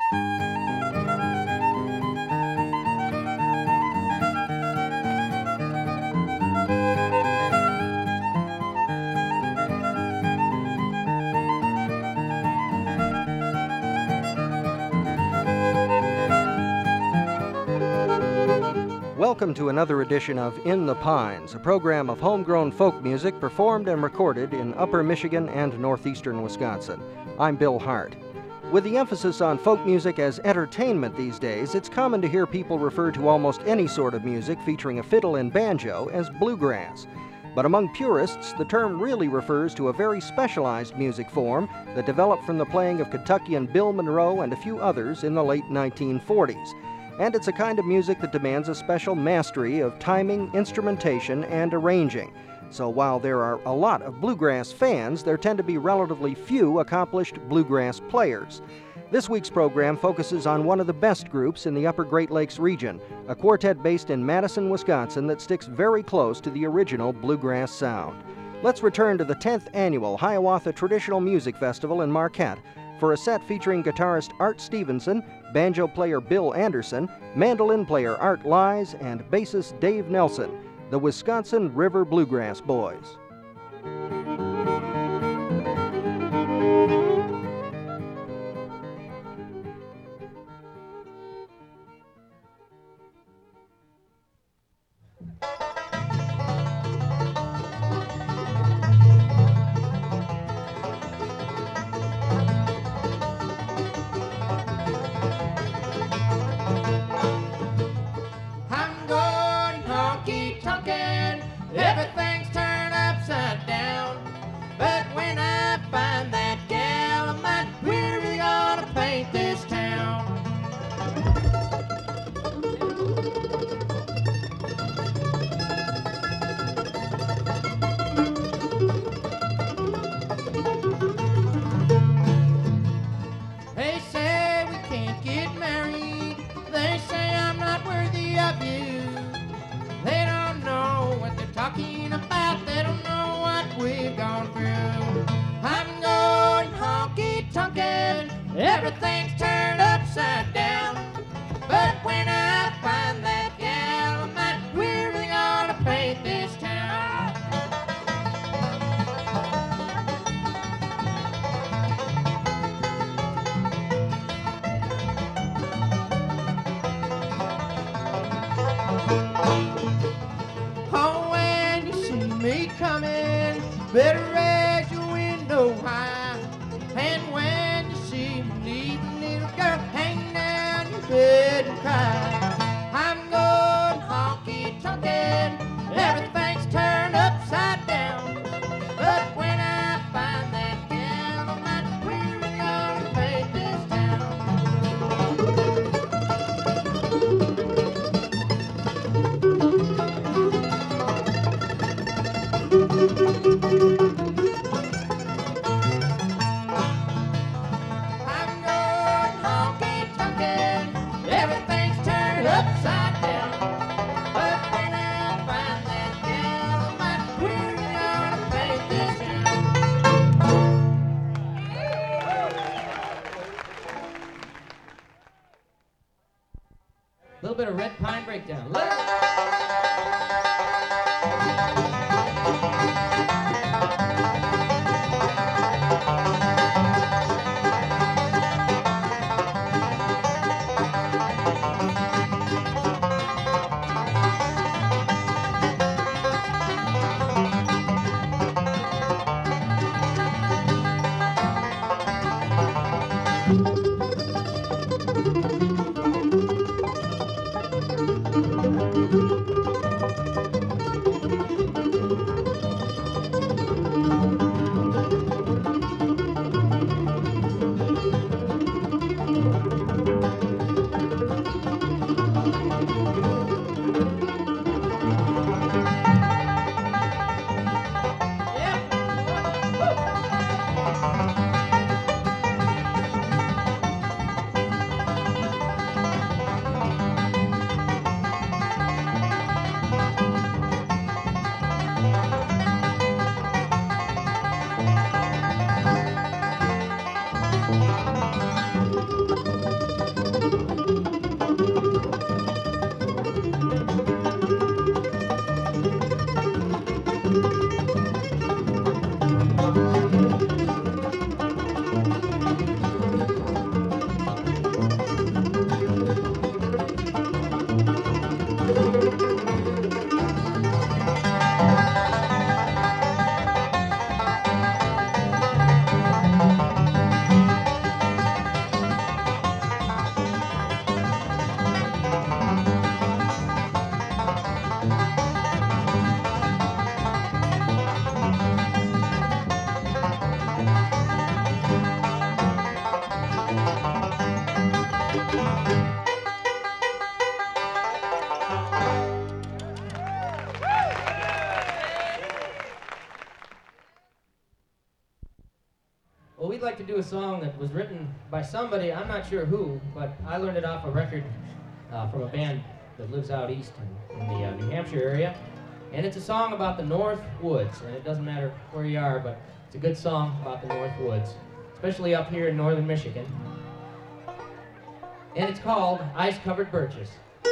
Welcome to another edition of In the Pines, a program of homegrown folk music performed and recorded in Upper Michigan and northeastern Wisconsin. I'm Bill Hart. With the emphasis on folk music as entertainment these days, it's common to hear people refer to almost any sort of music featuring a fiddle and banjo as bluegrass. But among purists, the term really refers to a very specialized music form that developed from the playing of Kentuckian Bill Monroe and a few others in the late 1940s. And it's a kind of music that demands a special mastery of timing, instrumentation, and arranging. So while there are a lot of bluegrass fans, there tend to be relatively few accomplished bluegrass players. This week's program focuses on one of the best groups in the Upper Great Lakes region, a quartet based in Madison, Wisconsin that sticks very close to the original bluegrass sound. Let's return to the 10th annual Hiawatha Traditional Music Festival in Marquette for a set featuring guitarist Art Stevenson, banjo player Bill Anderson, mandolin player Art Lies, and bassist Dave Nelson, the Wisconsin River Bluegrass Boys. Everything's turned upside down. But when I find that gal of mine, we're really gonna paint this town. They say we can't get married. They say I'm not worthy of you. They don't know what they're talking about. They don't know what we've gone through. I'm going honky-tonkin'. Everything's turned upside down. But when I find that gal of mine, we're really gonna paint this town. Oh, when you see me coming, better raise your window high. And when you see me leaving, little girl, hang down your bed and cry. I'm going honky-tonkin', everything's turned upside down. But when I find that gal of mine, we're really gonna paint this town. I'm going honky-tonkin', everything's turned upside down. But when I find that gal of mine, we're really gonna paint this town. A little bit of Red Pine Breakdown. do a song that was written by somebody, I'm not sure who, but I learned it off a record from a band that lives out east in the New Hampshire area. And it's a song about the North Woods, and it doesn't matter where you are, but it's a good song about the North Woods, especially up here in northern Michigan. And it's called Ice-Covered Birches.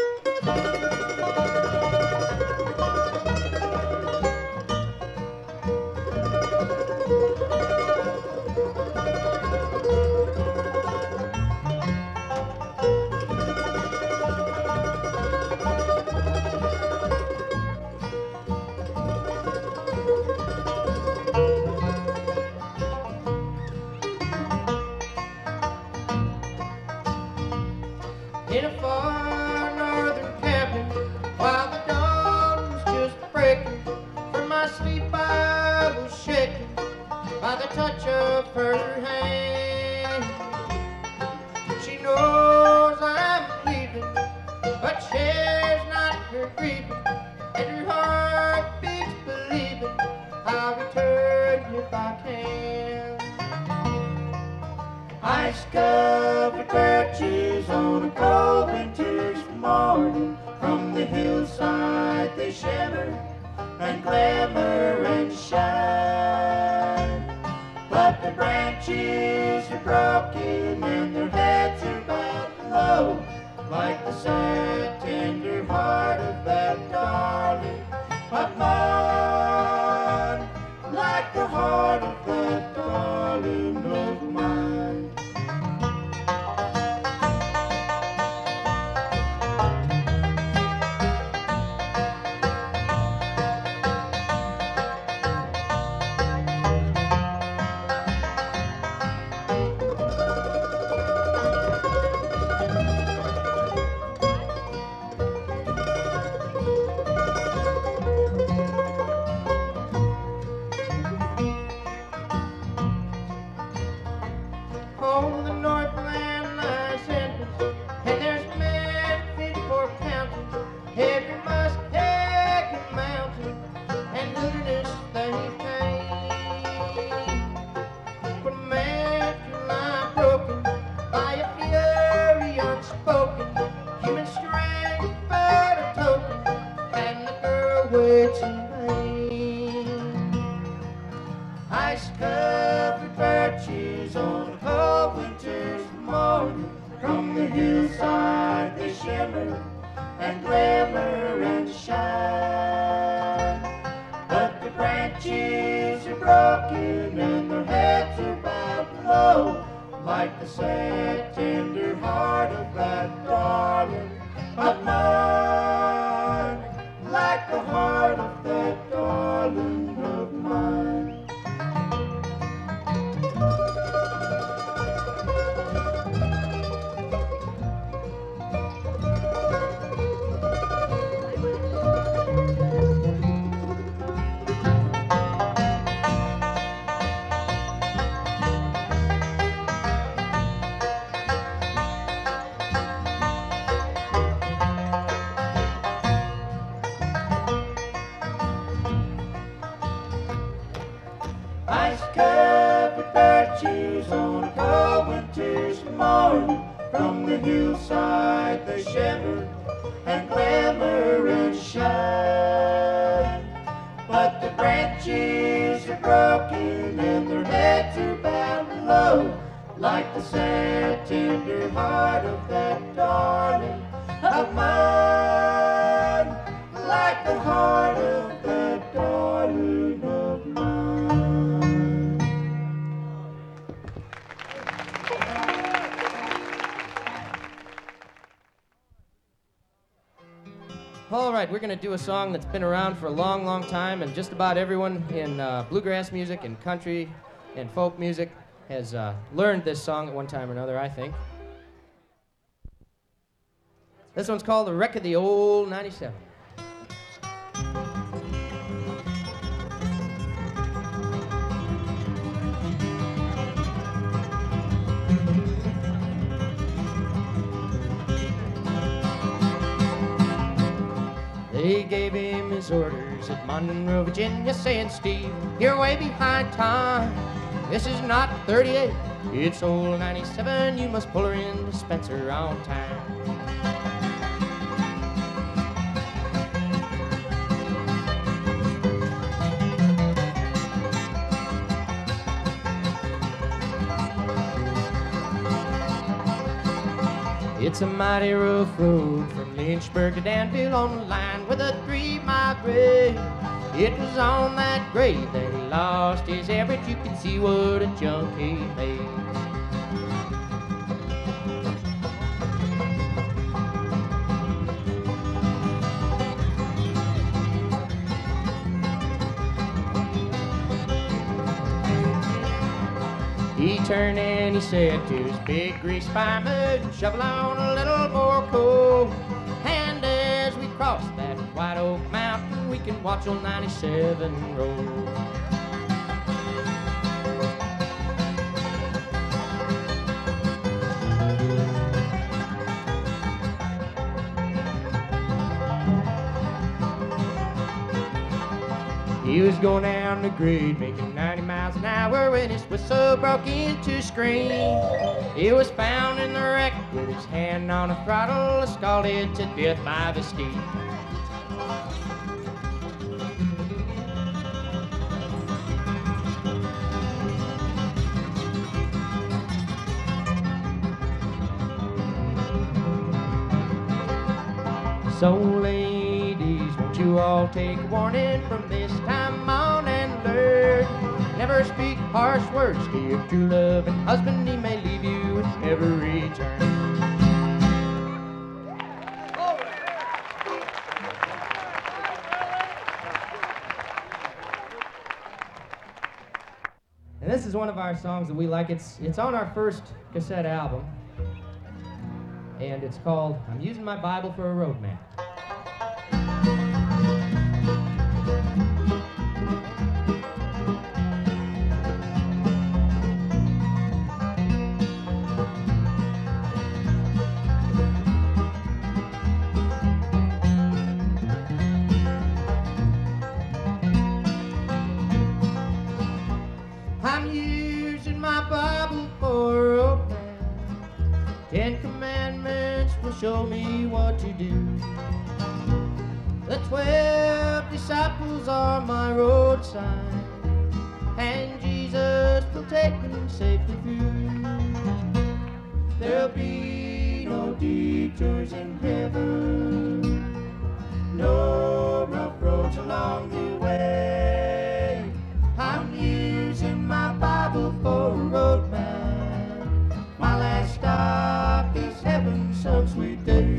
In a far northern cabin, while the dawn was just breaking, from my sleep I was shaken by the touch of her hand. She knows I'm leaving, but shares not her grieving, and her heart beats believing I'll return if I can. Ice-covered birches on a cold winter's morning, from the hillside they shimmer and glimmer and shine. But the branches are broken and their heads are bowed low, like the sad, tender heart of that darling of mine, like the heart of that darling of mine. Home the Northland lies endless, and there's men fit for counting every muskeg and mountain and wilderness they came. But a man can lie broken by a fury unspoken, human strength but a token, and the girl waits in vain. Ice-covered birches on a cold winter's morning, from the hillside they shimmer and glimmer and shine. But the branches are broken and their heads are bowed low, like the sad, tender heart of that darling of mine, like the heart of that darling of mine. Ice-covered birches on a cold winter's morning, from the hillside they shimmer and glimmer and shine. But the branches are broken and their heads are bowed low, like the sad, tender heart of that darling of mine, like the heart of that darling of mine. All right, we're going to do a song that's been around for a long, long time, and just about everyone in bluegrass music and country and folk music has learned this song at one time or another, I think. This one's called The Wreck of the Old 97. They gave him his orders at Monroe, Virginia, saying, Steve, you're way behind time. This is not 38, It's old 97, you must pull her into Spencer on time. It's a mighty rough road from Lynchburg to Danville on the line with a 3-mile grade. It was on that grade that he lost his air, but you can see what a junk he made. He turned and he said to his big grease fireman, shovel on a little more coal. And as we cross that White Oak Mountain, we can watch old 97 roll. He was going down the grade, making 90 miles an hour when his whistle broke into scream. He was found in the wreck with his hand on a throttle, scalded to death by the steam. So ladies, won't you all take a warning from this time on and learn? Never speak harsh words to your true loving husband, he may leave you and never return. And this is one of our songs that we like. It's on our first cassette album. And it's called I'm Using My Bible for a Road Map. I'm using my Bible for a road map. 10 commandments will show me what to do. The 12 disciples are my road sign, and Jesus will take me safely through. There'll be no detours in heaven, no rough roads along the way. I'm using my Bible for a road map. My last stop is heaven some sweet day.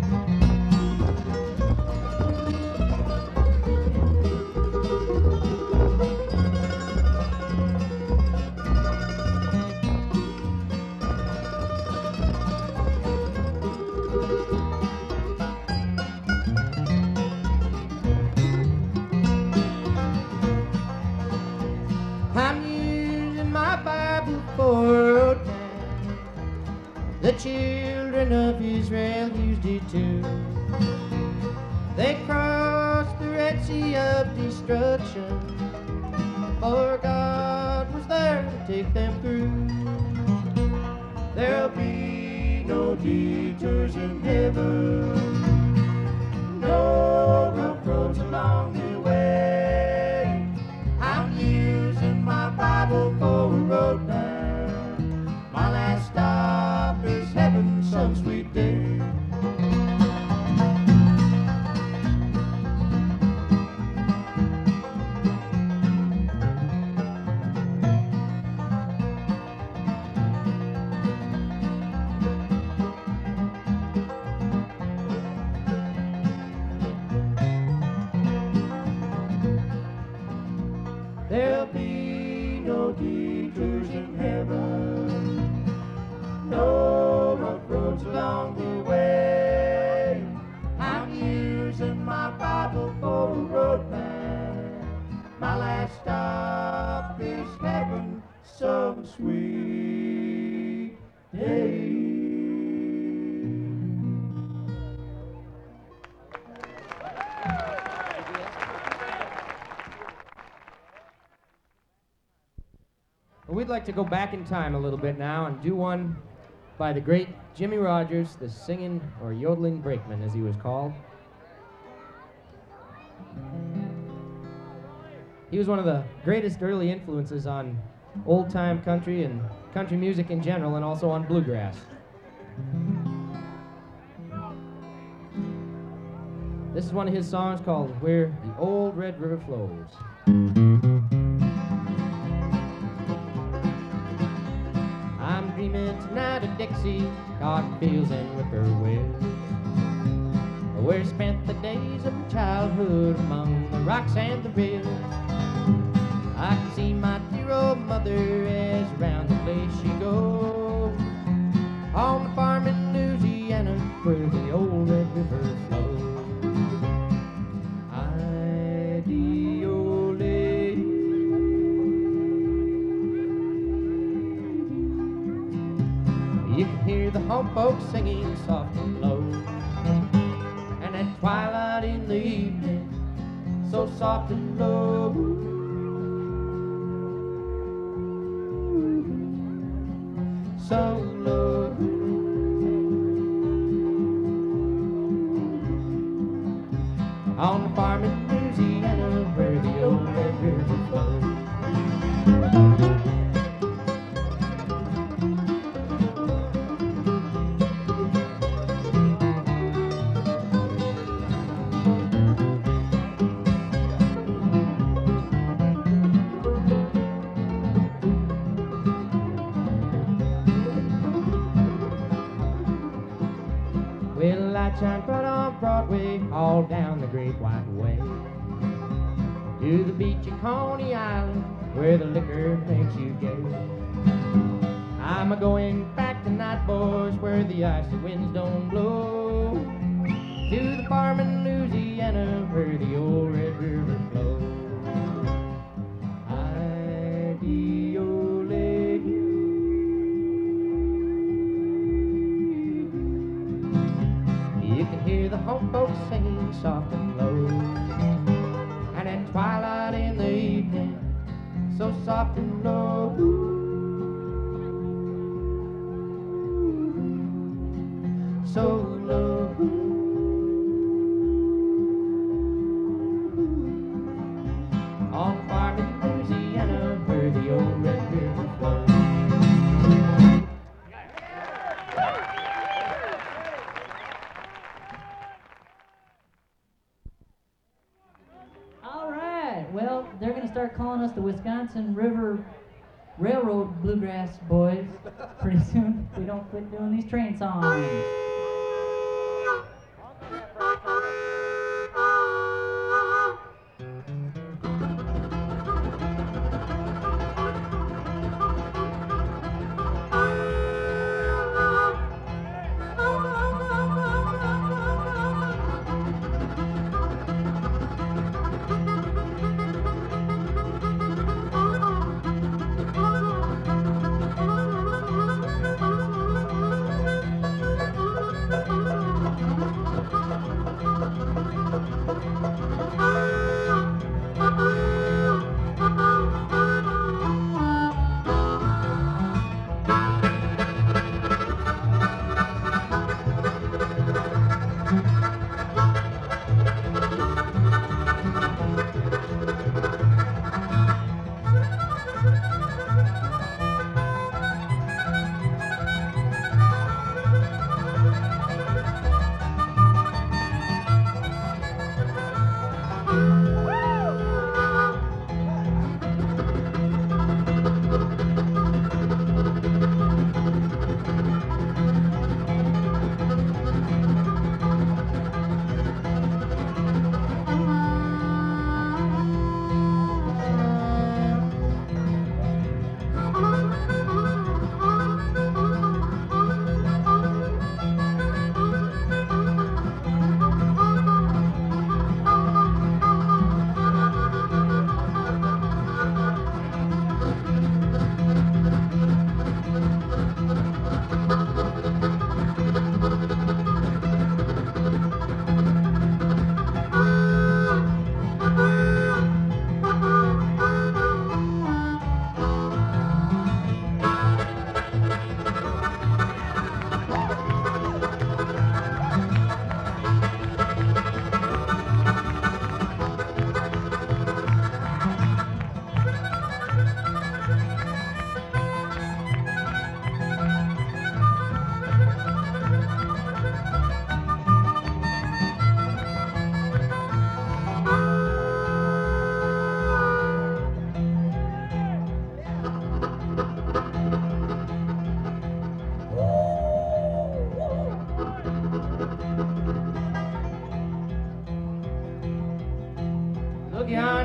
I'm using my Bible for a road map. The children of Israel used it too. They crossed the Red Sea of destruction, for God was there to take them through. There'll be no detours in heaven, no rough roads along the way. I'm using my Bible for a road map. My last stop is heaven some sweet day. There'll be no detours in heaven, no rough roads along the way. I'm using my Bible for a road map. My last stop is heaven some sweet day. We'd like to go back in time a little bit now and do one by the great Jimmy Rogers, the singing or yodeling brakeman, as he was called. He was one of the greatest early influences on old-time country and country music in general, and also on bluegrass. This is one of his songs called Where the Old Red River Flows. I'm dreaming tonight of Dixie, cottonfields and whippoorwills, where I spent the days of my childhood among the rocks and the rills. I can see my dear old mother as round the place she goes, on the farm in Louisiana where the old Red River flows. Ideole. You can hear the home folks singing soft and low, and at twilight in the evening, so soft and low. So low. On the farm in Louisiana where the old Red River flows. Well, lights shine bright on Broadway, all down the Great White Way, to the beach at Coney Island, where the liquor makes you gay. I'm a-going back tonight, boys, where the icy winds don't blow, to the farm in Louisiana, where the old Red River flows. You can hear the home folks singing soft and low, and at twilight in the evening, so soft and low. So low. On the farm in Louisiana where the old Red River flows. Well, they're going to start calling us the Wisconsin River Railroad Bluegrass Boys pretty soon if we don't quit doing these train songs.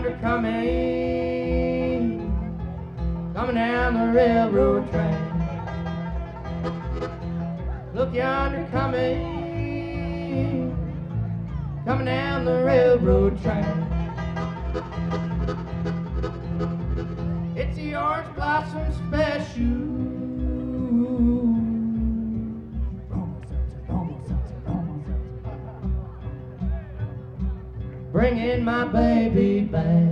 yonder coming down the railroad track. Look yonder coming down the railroad track. It's the orange blossom special. Bringing my baby back.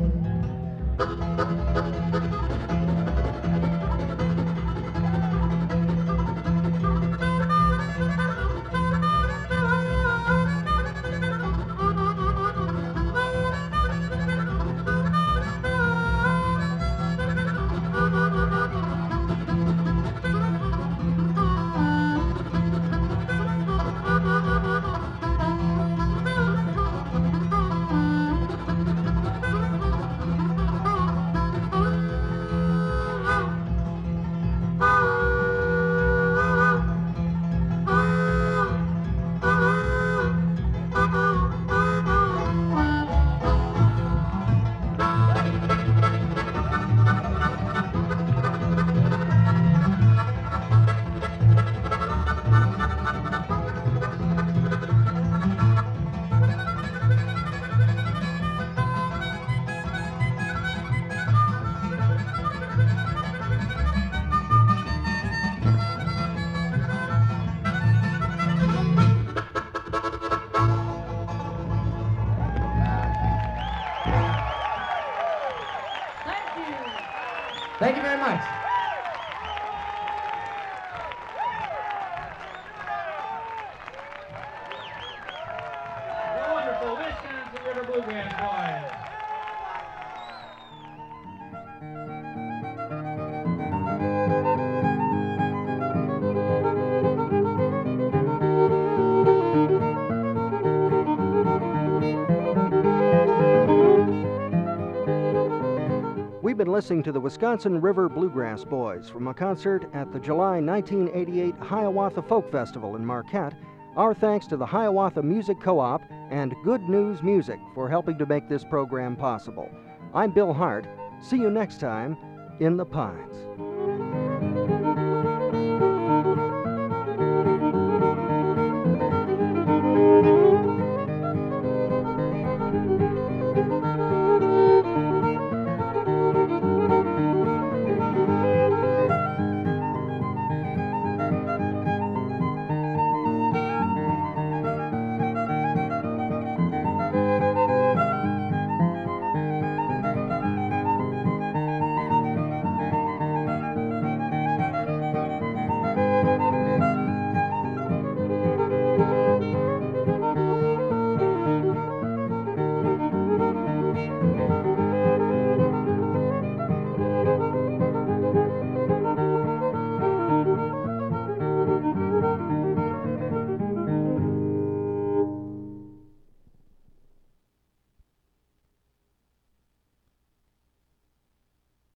Thank you very much. The wonderful Wisconsin River Bluegrass Boys. We've been listening to the Wisconsin River Bluegrass Boys from a concert at the July 1988 Hiawatha Folk Festival in Marquette. Our thanks to the Hiawatha Music Co-op and Good News Music for helping to make this program possible. I'm Bill Hart. See you next time in the Pines.